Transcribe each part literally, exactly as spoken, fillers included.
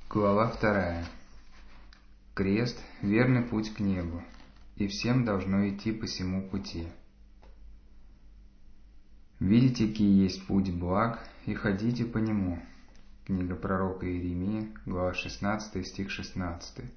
Глава вторая. Крест – верный путь к небу, и всем должно идти по сему пути. Видите, какие есть путь благ, и ходите по нему. Книга пророка Иеремии, глава шестнадцатая, стих шестнадцатый.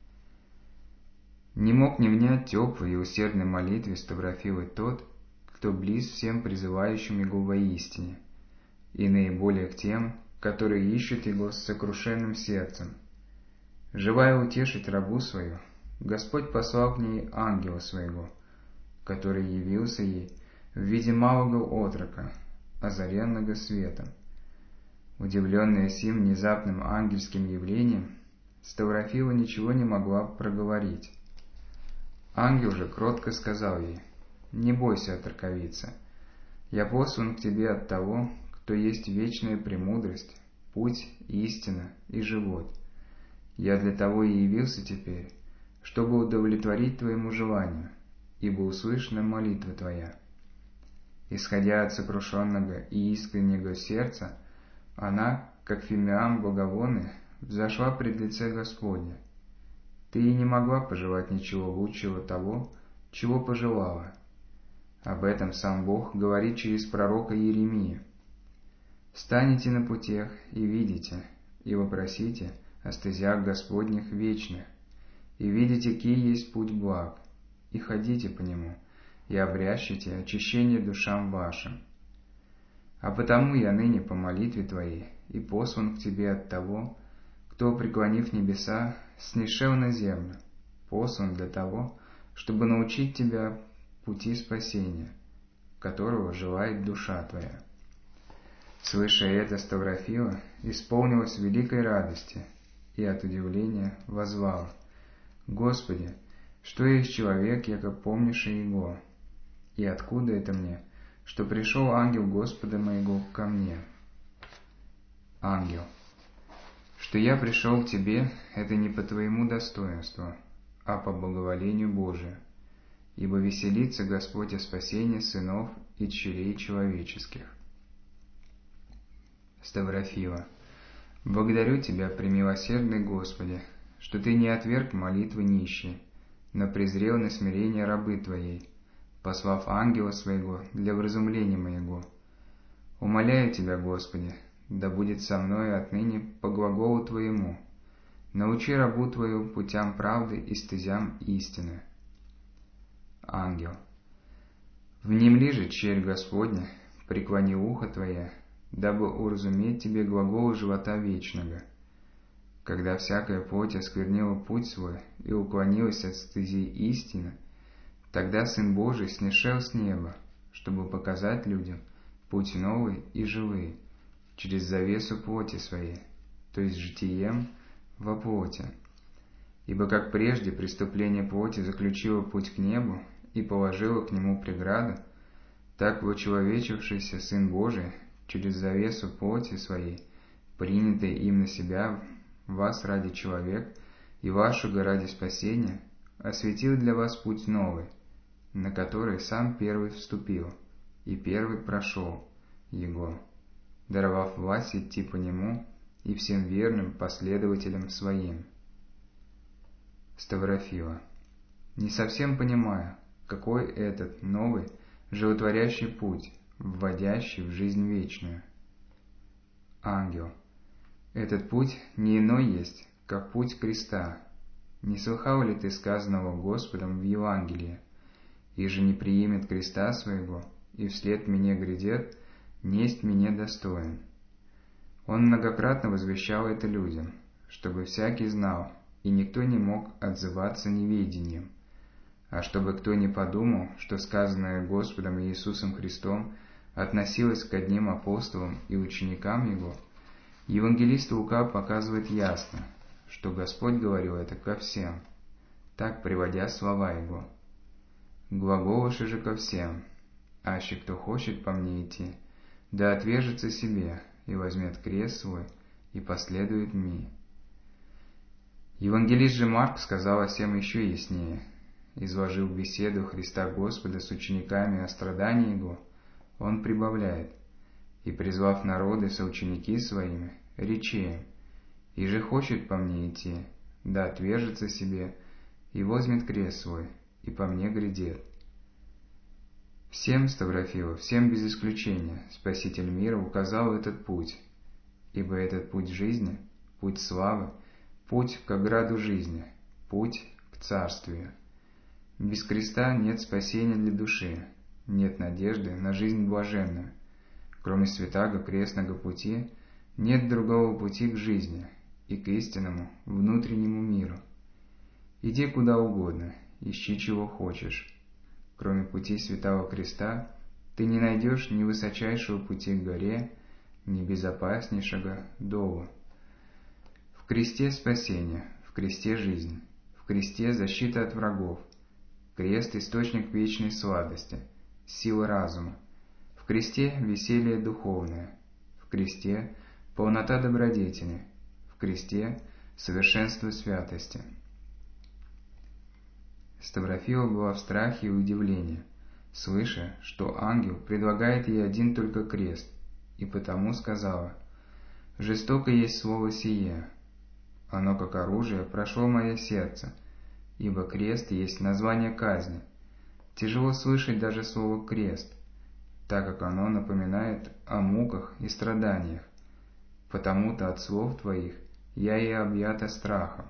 Не мог не внять теплой и усердной молитве Ставрофилы тот, кто близ всем призывающим его воистине, и наиболее к тем, которые ищут его с сокрушенным сердцем. Желая утешить рабу свою, Господь послал к ней ангела своего, который явился ей в виде малого отрока, озаренного светом. Удивленная сим внезапным ангельским явлением, Ставрофила ничего не могла проговорить. Ангел же кротко сказал ей: «Не бойся, отроковица, я послан к тебе от того, кто есть вечная премудрость, путь, истина и живот. Я для того и явился теперь, чтобы удовлетворить твоему желанию, ибо услышана молитва твоя». Исходя от сокрушенного и искреннего сердца, она, как фимиам благовонный, взошла пред лице Господня. Ты и не могла пожелать ничего лучшего того, чего пожелала. Об этом сам Бог говорит через пророка Иеремию. «Станете на путях и видите, и вопросите о стезях Господних вечных, и видите, какие есть путь благ, и ходите по нему, и обрящите очищение душам вашим. А потому я ныне по молитве твоей и послан к тебе от того, кто, преклонив небеса, снишел на землю, послан для того, чтобы научить тебя пути спасения, которого желает душа твоя». Слыша это, Ставрофила исполнилась великой радости и от удивления воззвала: «Господи, что есть человек, яко помнишь его? И откуда это мне, что пришел ангел Господа моего ко мне?» Ангел: «Что я пришел к тебе, это не по твоему достоинству, а по благоволению Божию, ибо веселится Господь о спасении сынов и дщерей человеческих». Ставрофила: «Благодарю Тебя, премилосердный Господи, что Ты не отверг молитвы нищей, но презрел на смирение рабы Твоей, послав ангела Своего для вразумления моего. Умоляю Тебя, Господи, да будет со мною отныне по глаголу Твоему. Научи рабу Твою путям правды и стезям истины». Ангел: «Внемли же, черь Господня, преклони ухо Твое, дабы уразуметь Тебе глагол живота вечного. Когда всякая плоть осквернила путь свой и уклонилась от стези истины, тогда Сын Божий снишел с неба, чтобы показать людям путь новый и живый через завесу плоти своей, то есть житием во плоти. Ибо как прежде преступление плоти заключило путь к небу и положило к нему преграду, так вочеловечившийся Сын Божий через завесу плоти своей, принятый им на себя вас ради человек и вашего ради спасения, осветил для вас путь новый, на который сам первый вступил и первый прошел его, даровав власть идти по нему и всем верным последователям своим». Ставрофила: «Не совсем понимаю, какой этот новый животворящий путь, вводящий в жизнь вечную». Ангел: «Этот путь не иной есть, как путь креста. Не слыхал ли ты сказанного Господом в Евангелии: иже не приимет креста своего и вслед мне грядет, несть мне достоин? Он многократно возвещал это людям, чтобы всякий знал, и никто не мог отзываться неведением, а чтобы кто не подумал, что сказанное Господом Иисусом Христом относилось к одним апостолам и ученикам Его. Евангелист Лука показывает ясно, что Господь говорил это ко всем, так приводя слова Его: «Глаголоши же ко всем, аще кто хочет по мне идти, да отвержется себе и возьмет крест свой и последует мне». Евангелист же Марк сказал о сем еще яснее. Изложив беседу Христа Господа с учениками о страдании Его, он прибавляет: «И призвав народы соученики своими, речи им: и же хочет по мне идти, да отвержется себе, и возьмет крест свой, и по мне грядет. Всем, Ставрофила, всем без исключения, Спаситель мира указал этот путь, ибо этот путь жизни, путь славы, путь к ограду жизни, путь к царствию. Без креста нет спасения для души, нет надежды на жизнь блаженную. Кроме святаго крестного пути, нет другого пути к жизни и к истинному внутреннему миру. Иди куда угодно, ищи чего хочешь. Кроме пути святого креста, ты не найдешь ни высочайшего пути к горе, ни безопаснейшего долу. В кресте спасение, в кресте жизнь, в кресте защита от врагов, крест – источник вечной сладости, сила разума, в кресте веселье духовное, в кресте полнота добродетели, в кресте совершенство святости. Ставрофила была в страхе и удивлении, слыша, что ангел предлагает ей один только крест, и потому сказала: «Жестоко есть слово сие, оно, как оружие, прошло мое сердце, ибо крест есть название казни. Тяжело слышать даже слово «крест», так как оно напоминает о муках и страданиях, потому-то от слов твоих я и объята страхом».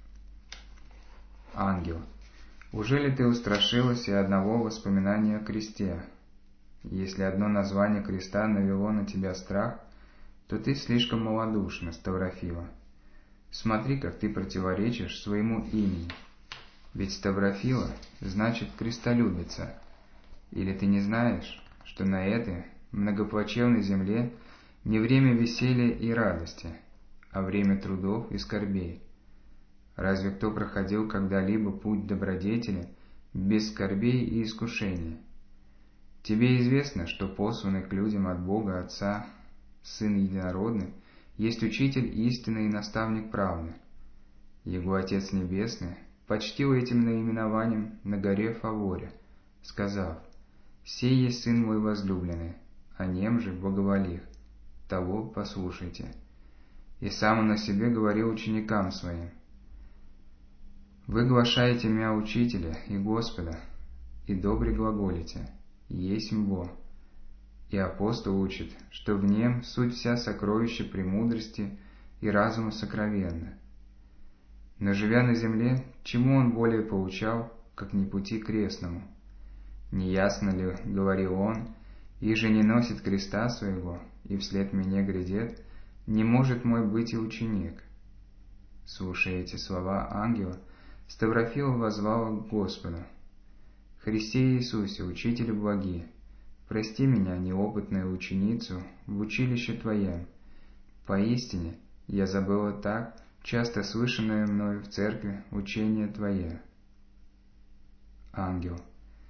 Ангел: «Ужели ты устрашилась и одного воспоминания о кресте? Если одно название креста навело на тебя страх, то ты слишком малодушна, Ставрофила. Смотри, как ты противоречишь своему имени. Ведь Ставрофила значит крестолюбица. Или ты не знаешь, что на этой многоплачевной земле не время веселья и радости, а время трудов и скорбей? Разве кто проходил когда-либо путь добродетели без скорбей и искушений? Тебе известно, что посланный к людям от Бога Отца Сын Единородный есть Учитель истины и наставник правды. Его Отец Небесный почтил этим наименованием на горе Фаворе, сказав: «Сей есть Сын мой возлюбленный, о нем же благоволих, того послушайте». И сам он о себе говорил ученикам своим: «Вы глашаете меня Учителя и Господа, и добре глаголите, есмь Бо». И апостол учит, что в нем суть вся сокровища премудрости и разума сокровенна. Но живя на земле, чему он более поучал, как не пути крестному? «Неясно ли, — говорил он, — и же не носит креста своего, и вслед мне грядет, не может мой быть и ученик». Слушая эти слова ангела, Ставрофила воззвала к Господу: «Христе Иисусе, Учителю благи, прости меня, неопытную ученицу, в училище Твоем. Поистине, я забыла так часто слышанное мною в церкви учение Твое». Ангел: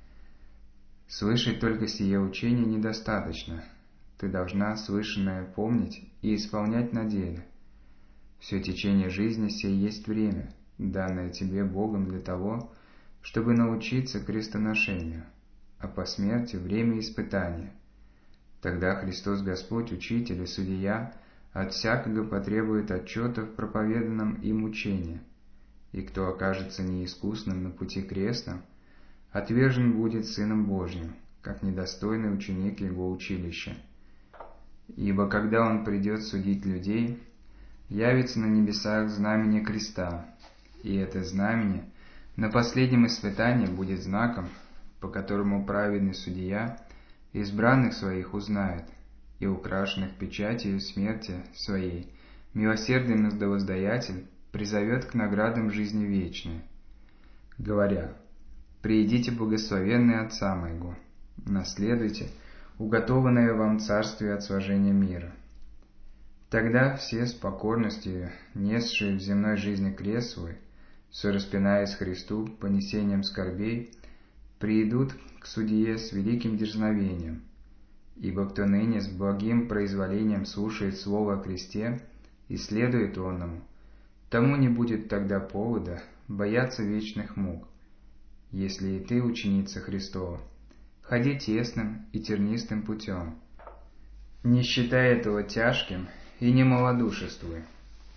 «Слышать только сие учение недостаточно. Ты должна слышанное помнить и исполнять на деле. Все течение жизни сей есть время, данное тебе Богом для того, чтобы научиться крестоношению, а по смерти время испытания. Тогда Христос Господь, Учитель и Судья, от всякого потребует отчета в проповеданном им учении, и кто окажется неискусным на пути крестном, отвержен будет Сыном Божьим, как недостойный ученик Его училища. Ибо когда Он придет судить людей, явится на небесах знамение креста, и это знамение на последнем испытании будет знаком, по которому праведный судья избранных своих узнает, и украшенных печатью смерти своей милосердный воздаятель призовет к наградам жизни вечной, говоря: «Приидите, благословенные Отца моего, наследуйте уготованное вам царствие от сложения мира». Тогда все с покорностью, несшие в земной жизни крест свой, все распинаясь Христу понесением скорбей, приидут к судье с великим дерзновением. Ибо кто ныне с благим произволением слушает слово о кресте и следует онному, тому не будет тогда повода бояться вечных мук. Если и ты, ученица Христова, ходи тесным и тернистым путем, не считай этого тяжким и не малодушествуй.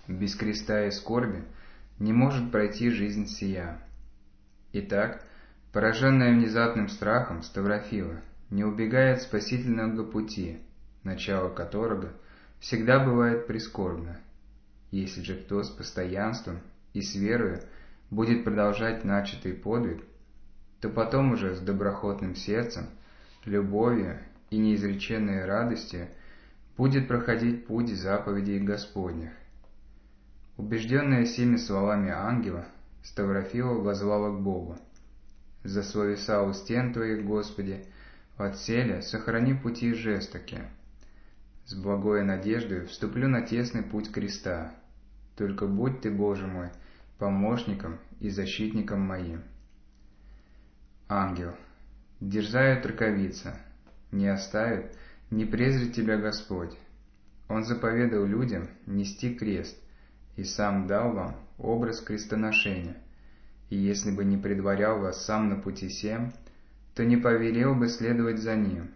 без креста и скорби не может пройти жизнь сия. Итак, пораженная внезапным страхом, Ставрофила не убегает от спасительного пути, начало которого всегда бывает прискорбно. Если же кто с постоянством и с верою будет продолжать начатый подвиг, то потом уже с доброхотным сердцем, любовью и неизреченной радостью будет проходить путь заповедей Господних. Убежденная сими словами ангела, Ставрофила воззвала к Богу: «За словеса у стен Твоих, Господи, отселя сохрани пути жестокие. С благой надеждой вступлю на тесный путь креста. Только будь Ты, Боже мой, помощником и защитником моим». Ангел: «Дерзает раковица, не оставит, не презрит тебя Господь. Он заповедал людям нести крест, и сам дал вам образ крестоношения. И если бы не предварял вас сам на пути сем, то не повелел бы следовать за ним.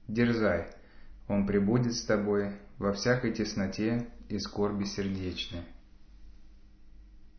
Дерзай, он пребудет с тобой во всякой тесноте и скорби сердечной».